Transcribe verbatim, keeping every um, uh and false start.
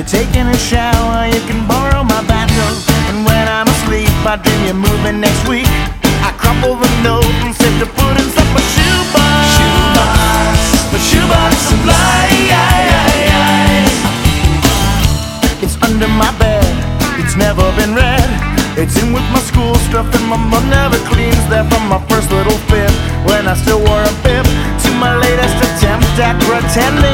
you're taking a shower, you can borrow my bathroom. And when I'm asleep, I dream you're moving next week. I crumple the note and say to put inside my shoebox. Shoebox, the shoebox of lies. It's under my bed, it's never been read. It's in with my school stuff and my mom never cleans there. From my first little fib, when I still wore a bib, to my latest attempt at pretending